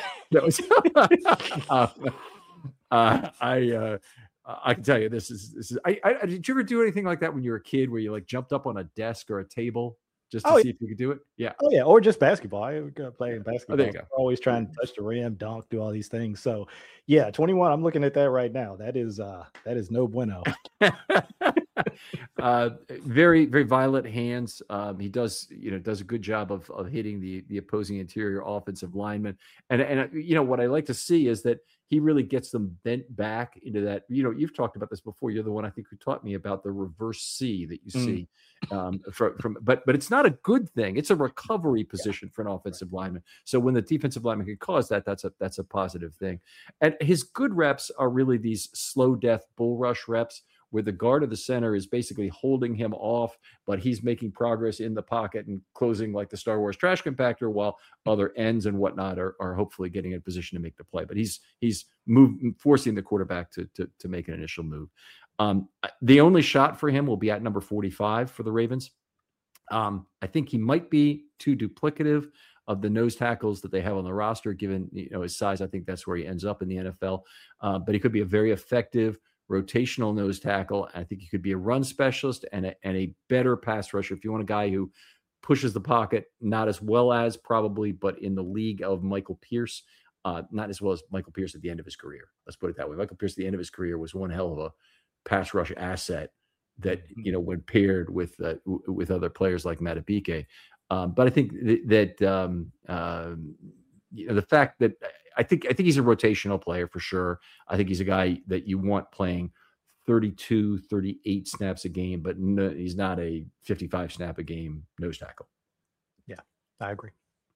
S1: I can tell you this is. Did you ever do anything like that when you were a kid, where you like jumped up on a desk or a table just to see if you could do it? Yeah.
S2: Oh yeah, or just basketball. I would play basketball.
S1: Oh, there you go.
S2: Always trying to touch the rim, dunk, do all these things. So yeah, 21. I'm looking at that right now. That is no bueno.
S1: Very, very violent hands. He does a good job of hitting the opposing interior offensive lineman. And what I like to see is that he really gets them bent back into that. You've talked about this before. You're the one I think who taught me about the reverse C that you see but it's not a good thing. It's a recovery position for an offensive lineman. So when the defensive lineman can cause that, that's a positive thing. And his good reps are really these slow death bull rush reps, where the guard of the center is basically holding him off, but he's making progress in the pocket and closing like the Star Wars trash compactor, while other ends and whatnot are hopefully getting in position to make the play. But he's forcing the quarterback to make an initial move. The only shot for him will be at number 45 for the Ravens. I think he might be too duplicative of the nose tackles that they have on the roster, given his size. I think that's where he ends up in the NFL. But he could be a very effective rotational nose tackle. I think he could be a run specialist and a better pass rusher. If you want a guy who pushes the pocket, not as well as probably, but in the league of Michael Pierce, not as well as Michael Pierce at the end of his career. Let's put it that way. Michael Pierce at the end of his career was one hell of a pass rush asset that, when paired with other players like Madubuike. But I think that the fact that I think he's a rotational player for sure. I think he's a guy that you want playing 32, 38 snaps a game, but no, he's not a 55 snap a game nose tackle.
S2: Yeah, I agree.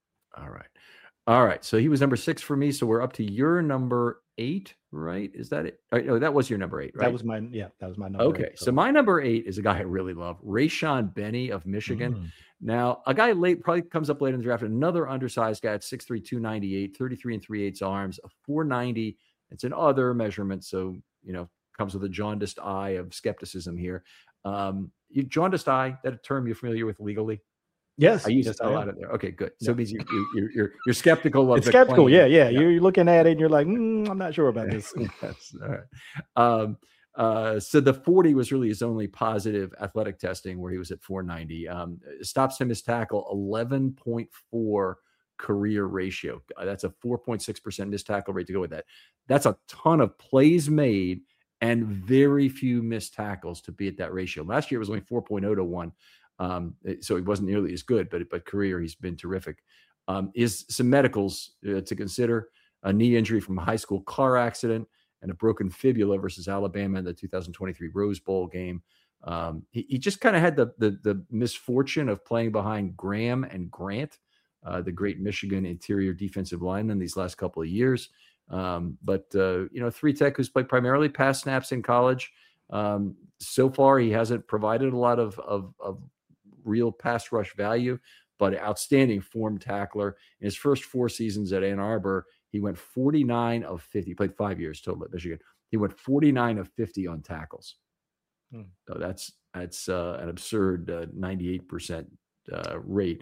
S1: All right. So he was number 6 for me. So we're up to your number 8, right? Is that it? No, that was your number 8, right?
S2: That was my number.
S1: Okay. 8, so my number 8 is a guy I really love, Rayshawn Benny of Michigan. Now, a guy probably comes up late in the draft, another undersized guy at 6'3", 298, 33 3/8 arms, a 490. It's an other measurement. So, comes with a jaundiced eye of skepticism here. Jaundiced eye, that a term you're familiar with legally?
S2: Yes,
S1: I use it a lot of there. Okay, good. So it means you're skeptical of
S2: it's skeptical. Claim. Yeah. You're looking at it and you're like, I'm not sure about this.
S1: Yes. All right. So the 40 was really his only positive athletic testing, where he was at 490. Stops him as tackle, 11.4 career ratio. That's a 4.6% missed tackle rate to go with that. That's a ton of plays made and very few missed tackles to be at that ratio. Last year it was only 4.0 to 1. So he wasn't nearly as good, but career, he's been terrific. Is some medicals to consider: a knee injury from a high school car accident and a broken fibula versus Alabama in the 2023 Rose Bowl game. He just kind of had the misfortune of playing behind Graham and Grant, the great Michigan interior defensive lineman, these last couple of years. But 3-tech who's played primarily pass snaps in college. So far, he hasn't provided a lot of real pass rush value, but outstanding form tackler. In his first 4 seasons at Ann Arbor, he went 49 of 50. He played 5 years total at Michigan. He went 49 of 50 on tackles. So that's an absurd 98% rate.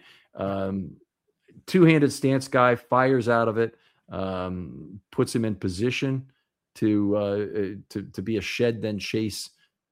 S1: Two-handed stance guy, fires out of it, puts him in position to be a shed then chase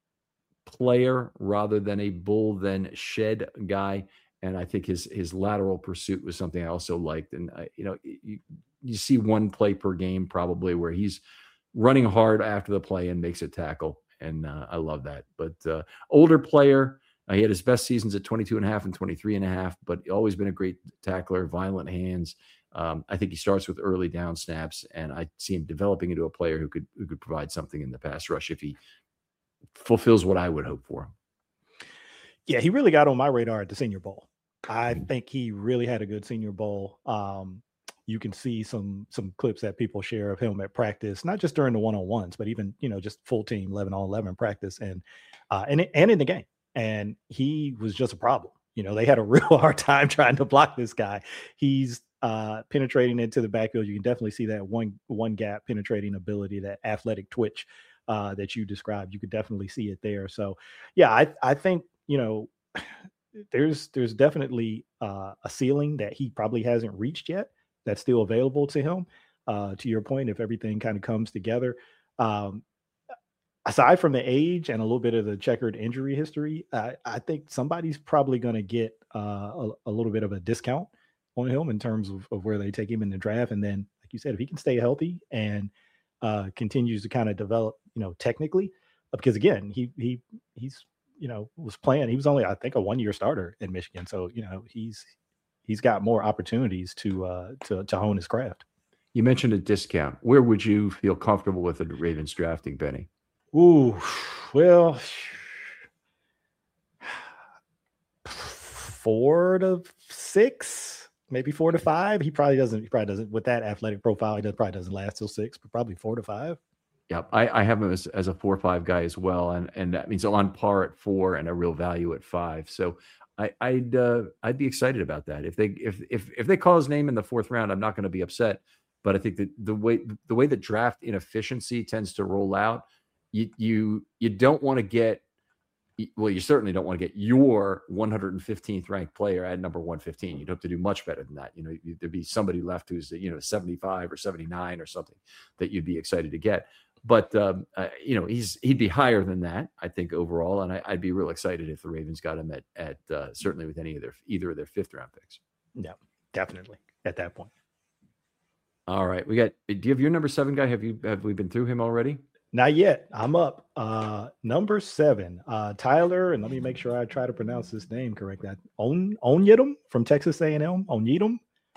S1: player rather than a bull then shed guy. And I think his lateral pursuit was something I also liked. And you see one play per game probably where he's running hard after the play and makes a tackle. And I love that. But older player, he had his best seasons at 22.5 and 23.5, but always been a great tackler, violent hands. I think he starts with early down snaps, and I see him developing into a player who could provide something in the pass rush if he fulfills what I would hope for him.
S2: Yeah, he really got on my radar at the Senior Bowl. I think he really had a good Senior Bowl. You can see some clips that people share of him at practice, not just during the one-on-ones, but even just full team 11-on-11 practice and in the game. And he was just a problem. They had a real hard time trying to block this guy. He's penetrating into the backfield. You can definitely see that one gap penetrating ability, that athletic twitch that you described. You could definitely see it there. So yeah, I think there's definitely a ceiling that he probably hasn't reached yet that's still available to him. To your point, if everything kind of comes together, aside from the age and a little bit of the checkered injury history, I think somebody's probably going to get a little bit of a discount on him in terms of where they take him in the draft. And then, like you said, if he can stay healthy and continues to kind of develop, technically, because again, he's was playing. He was only, I think, a 1-year starter in Michigan. So, he's got more opportunities to hone his craft.
S1: You mentioned a discount. Where would you feel comfortable with the Ravens drafting, Benny?
S2: Ooh, well, 4 to 6, maybe 4 to 5. He probably doesn't with that athletic profile. He probably doesn't last till 6, but probably 4 to 5.
S1: Yeah, I have him as a 4 or 5 guy as well, and that means on par at 4 and a real value at 5. So I'd be excited about that. If they call his name in the 4th round, I'm not going to be upset. But I think that the way the draft inefficiency tends to roll out, you don't want to get, well, you certainly don't want to get your 115th ranked player at number 115. You'd hope to do much better than that. There'd be somebody left who's 75 or 79 or something that you'd be excited to get. But he'd be higher than that, I think, overall, and I'd be real excited if the Ravens got him at certainly with either of their 5th round picks.
S2: Yeah, definitely at that point.
S1: All right, do you have your number 7 guy? Have we been through him already?
S2: Not yet. I'm up. Number 7, Tyler, and let me make sure I try to pronounce his name correctly. Onyedum from Texas A&M. Onyedum.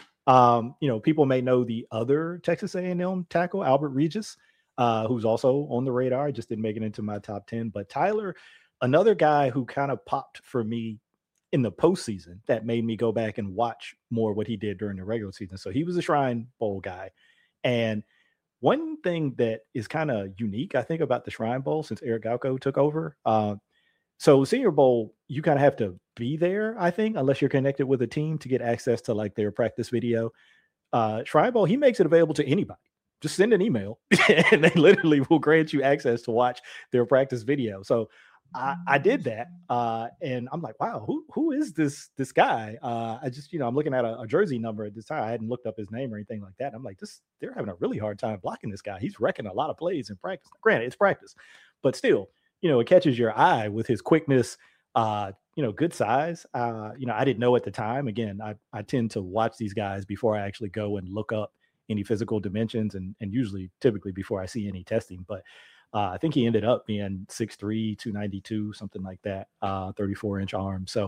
S2: People may know the other Texas A&M tackle, Albert Regis, who's also on the radar. Just didn't make it into my top 10. But Tyler, another guy who kind of popped for me in the postseason that made me go back and watch more what he did during the regular season. So he was a Shrine Bowl guy. And one thing that is kind of unique, I think, about the Shrine Bowl since Eric Galko took over. So Senior Bowl, you kind of have to be there, I think, unless you're connected with a team to get access to like their practice video. Shrine Bowl, he makes it available to anybody. Just send an email and they literally will grant you access to watch their practice video. So I did that. And I'm like, wow, who is this guy? I just, I'm looking at a jersey number at this time. I hadn't looked up his name or anything like that. I'm like, they're having a really hard time blocking this guy. He's wrecking a lot of plays in practice. Granted, it's practice, but still, it catches your eye with his quickness, good size. I didn't know at the time. Again, I tend to watch these guys before I actually go and look up any physical dimensions and typically before I see any testing. But I think he ended up being 6'3", 292, something like that, 34-inch arm. So,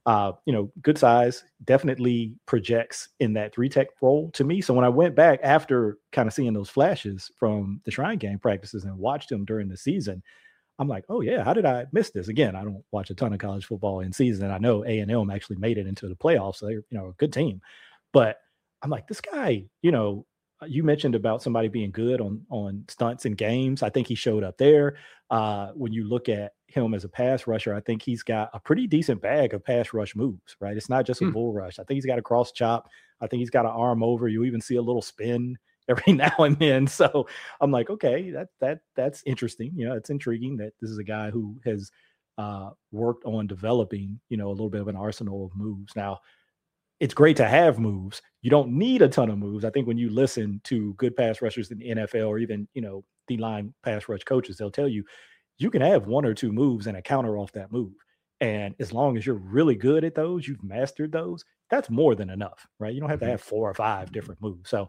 S2: good size, definitely projects in that 3-tech role to me. So when I went back after kind of seeing those flashes from the Shrine game practices and watched him during the season, I'm like, oh yeah, how did I miss this? Again, I don't watch a ton of college football in season. I know A&M actually made it into the playoffs. So they're, a good team. But I'm like, this guy, you mentioned about somebody being good on stunts and games. I think he showed up there. When you look at him as a pass rusher, I think he's got a pretty decent bag of pass rush moves, right? It's not just a bull rush. I think he's got a cross chop. I think he's got an arm over. You even see a little spin every now and then. So I'm like, okay, that's interesting. It's intriguing that this is a guy who has worked on developing, a little bit of an arsenal of moves. Now, it's great to have moves. You don't need a ton of moves. I think when you listen to good pass rushers in the NFL or even, D-line pass rush coaches, they'll tell you, you can have 1 or 2 moves and a counter off that move. And as long as you're really good at those, you've mastered those, that's more than enough, right? You don't have to have 4 or 5 different moves. So,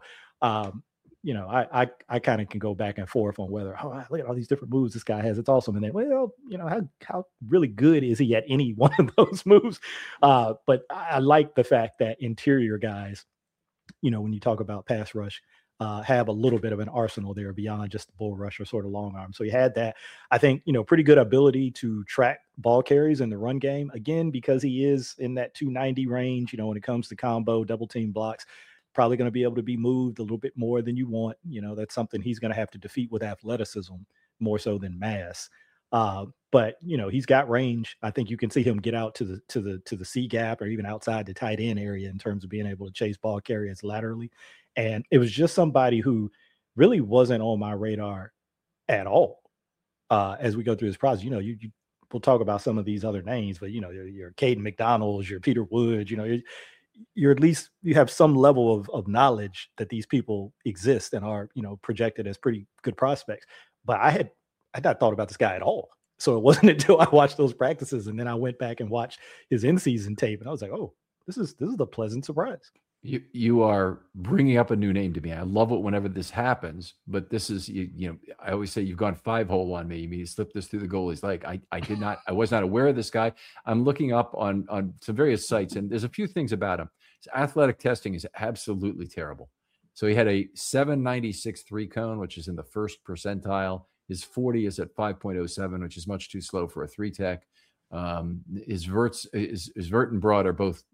S2: I kind of can go back and forth on whether, look at all these different moves this guy has. It's awesome. And then, how really good is he at any one of those moves? But I like the fact that interior guys, when you talk about pass rush, have a little bit of an arsenal there beyond just the bull rush or sort of long arm. So he had that, I think, pretty good ability to track ball carries in the run game. Again, because he is in that 290 range, when it comes to combo, double team blocks, probably going to be able to be moved a little bit more than you want. That's something he's going to have to defeat with athleticism more so than mass. But he's got range. I think you can see him get out to the C gap or even outside the tight end area in terms of being able to chase ball carriers laterally. And it was just somebody who really wasn't on my radar at all. As we go through this process, we'll talk about some of these other names, but your Caden McDonald's, your Peter Woods, you're at least you have some level of knowledge that these people exist and are, projected as pretty good prospects. But I had not thought about this guy at all. So it wasn't until I watched those practices and then I went back and watched his in-season tape and I was like, oh, this is a pleasant surprise.
S1: You are bringing up a new name to me. I love it whenever this happens, but this is I always say you've gone 5-hole on me. You mean you slipped this through the goalie's leg. I was not aware of this guy. I'm looking up on some various sites, and there's a few things about him. His athletic testing is absolutely terrible. So he had a 796 3-cone, which is in the first percentile. His 40 is at 5.07, which is much too slow for a 3-tech. His vert and broad are both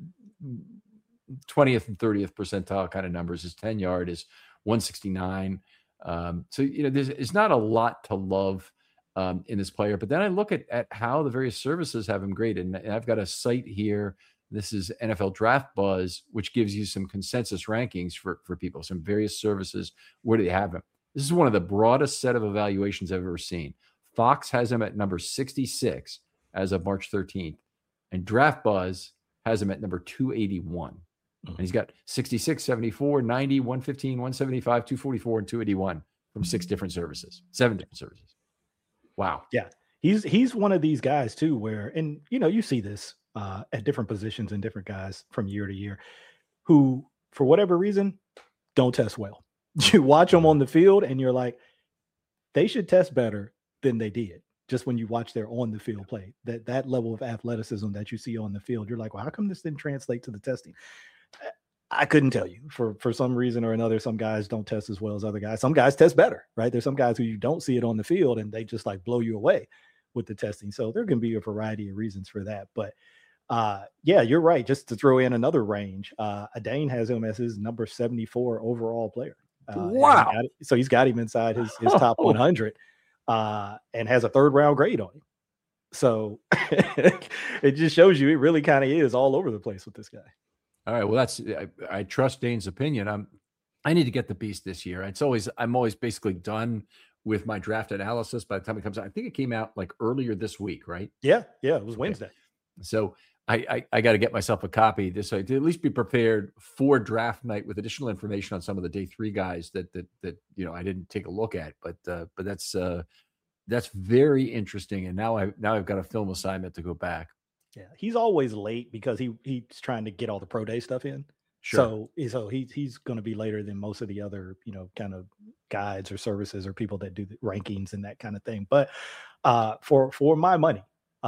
S1: 20th and 30th percentile kind of numbers. His 10-yard is 169. So, there's not a lot to love in this player. But then I look at how the various services have him graded. And I've got a site here. This is NFL Draft Buzz, which gives you some consensus rankings for people, some various services. Where do they have him? This is one of the broadest set of evaluations I've ever seen. Fox has him at number 66 as of March 13th. And Draft Buzz has him at number 281. And he's got 66, 74, 90, 115, 175, 244, and 281 from 7 different services. Wow.
S2: Yeah. He's one of these guys too, where, and you see this at different positions and different guys from year to year who, for whatever reason, don't test well. You watch them on the field and you're like, they should test better than they did. Just when you watch their on the field play, that level of athleticism that you see on the field, you're like, well, how come this didn't translate to the testing? I couldn't tell you. For some reason or another, some guys don't test as well as other guys. Some guys test better, right? There's some guys who you don't see it on the field and they just like blow you away with the testing. So there can be a variety of reasons for that. But yeah, you're right. Just to throw in another range, Dane has him as his number 74 overall player.
S1: Wow.
S2: So he's got him inside his top 100 and has a 3rd round grade on him. So it just shows you it really kind of is all over the place with this guy.
S1: All right. Well, I trust Dane's opinion. I need to get the beast this year. I'm always basically done with my draft analysis by the time it comes out. I think it came out like earlier this week, right?
S2: Yeah. It was Wednesday.
S1: Okay. So I got to get myself a copy to at least be prepared for draft night with additional information on some of the day 3 guys that I didn't take a look at. But that's very interesting. And now I've got a film assignment to go back.
S2: Yeah, he's always late because he's trying to get all the pro day stuff in.
S1: Sure.
S2: So he's going to be later than most of the other, kind of guides or services or people that do the rankings and that kind of thing. But for my money,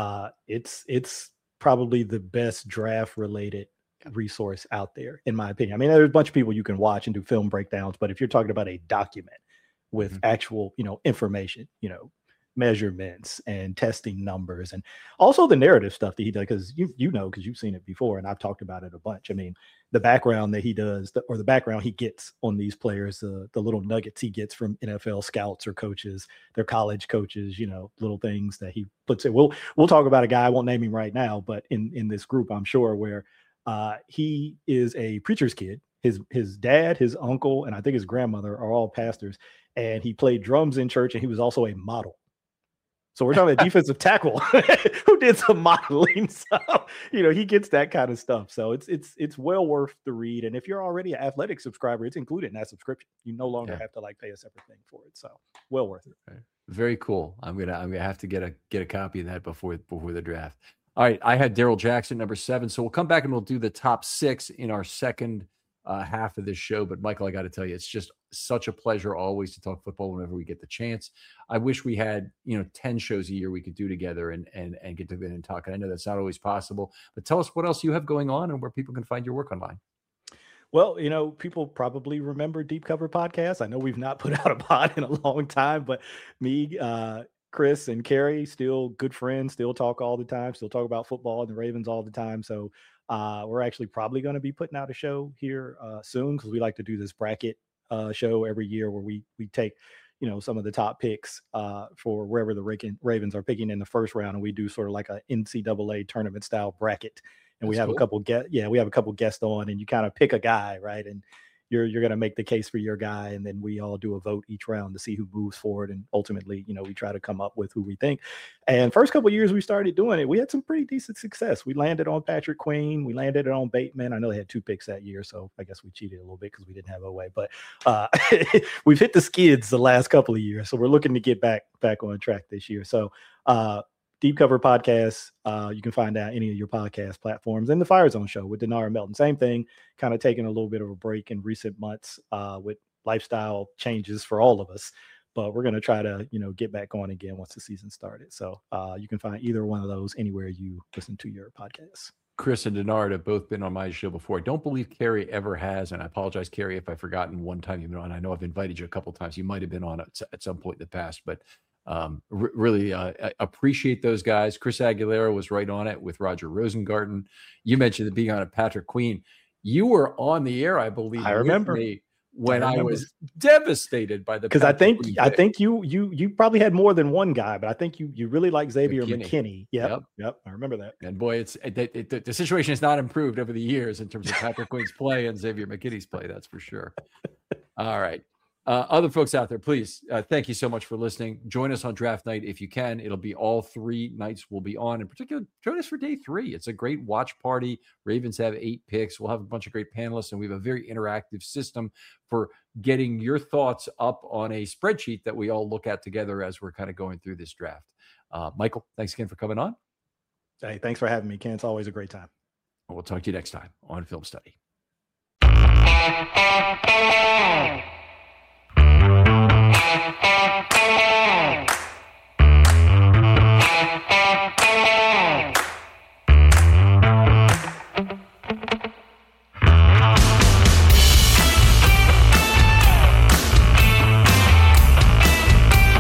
S2: it's probably the best draft related resource out there, in my opinion. I mean, there's a bunch of people you can watch and do film breakdowns, but if you're talking about a document with actual, information, measurements and testing numbers and also the narrative stuff that he does, because because you've seen it before and I've talked about it a bunch. I mean, the background that he does or the background he gets on these players, the little nuggets he gets from NFL scouts or coaches, their college coaches, little things that he puts in. We'll talk about a guy, I won't name him right now, but in this group, I'm sure, where he is a preacher's kid. His dad, his uncle, and I think his grandmother are all pastors, and he played drums in church, and he was also a model. So we're talking about defensive tackle who did some modeling. So, he gets that kind of stuff. So it's well worth the read. And if you're already an athletic subscriber, it's included in that subscription. You no longer have to pay a separate thing for it. So well worth it.
S1: Very cool. I'm gonna have to get a copy of that before the draft. All right. I had Darrell Jackson, number 7. So we'll come back and we'll do the top 6 in our second half of this show. But Michael, I got to tell you, it's just such a pleasure always to talk football whenever we get the chance. I wish we had 10 shows a year we could do together and get to and talk. And I know that's not always possible, but tell us what else you have going on and where people can find your work online.
S2: Well, people probably remember Deep Cover Podcast. I know we've not put out a pod in a long time, but me, Chris and Carrie, still good friends, still talk all the time, still talk about football and the Ravens all the time. So we're actually probably going to be putting out a show here soon, because we like to do this bracket show every year where we take some of the top picks for wherever the Ravens are picking in the first round, and we do sort of like a NCAA tournament style bracket. And we have a couple guests on, and you kind of pick a guy, right? And you're going to make the case for your guy, and then we all do a vote each round to see who moves forward. And ultimately, we try to come up with who we think. And first couple of years we started doing it, we had some pretty decent success. We landed on Patrick Queen. We landed on Bateman. I know they had 2 picks that year, so I guess we cheated a little bit because we didn't have Oweh. But we've hit the skids the last couple of years, so we're looking to get back on track this year. So Deep Cover Podcast. You can find out any of your podcast platforms, and the Fire Zone Show with Denard Melton. Same thing, kind of taking a little bit of a break in recent months with lifestyle changes for all of us. But we're going to try to, get back on again once the season started. So you can find either one of those anywhere you listen to your podcasts.
S1: Chris and Denard have both been on my show before. I don't believe Carrie ever has, and I apologize, Carrie, if I've forgotten one time you've been on. I know I've invited you a couple of times. You might have been on at some point in the past, but really appreciate those guys. Chris Aguilera was right on it with Roger Rosengarten. You mentioned being on it, Patrick Queen. You were on the air, I believe.
S2: I remember.
S1: When I was devastated by the,
S2: because I think you probably had more than one guy, but I think you really like Xavier McKinney. Yep. I remember that.
S1: And boy, the situation has not improved over the years in terms of Patrick Queen's play and Xavier McKinney's play. That's for sure. All right. Other folks out there, please, thank you so much for listening. Join us on draft night if you can. It'll be all 3 nights we'll be on. In particular, join us for day 3. It's a great watch party. Ravens have 8 picks. We'll have a bunch of great panelists, and we have a very interactive system for getting your thoughts up on a spreadsheet that we all look at together as we're kind of going through this draft. Michael, thanks again for coming on.
S2: Hey, thanks for having me, Ken. It's always a great time.
S1: We'll talk to you next time on Film Study.